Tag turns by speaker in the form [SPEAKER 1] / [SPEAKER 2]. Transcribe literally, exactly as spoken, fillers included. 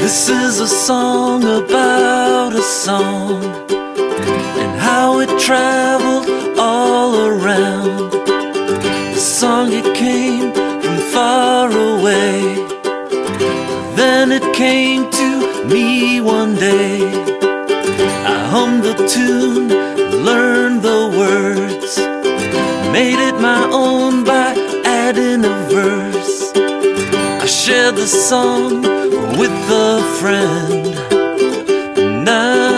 [SPEAKER 1] This is a song about a song and how it traveled all around. The song, it came from far away, then it came to me one day. I hummed the tune, learned the words, made it my own by adding a verse. I shared the song with a friend, and I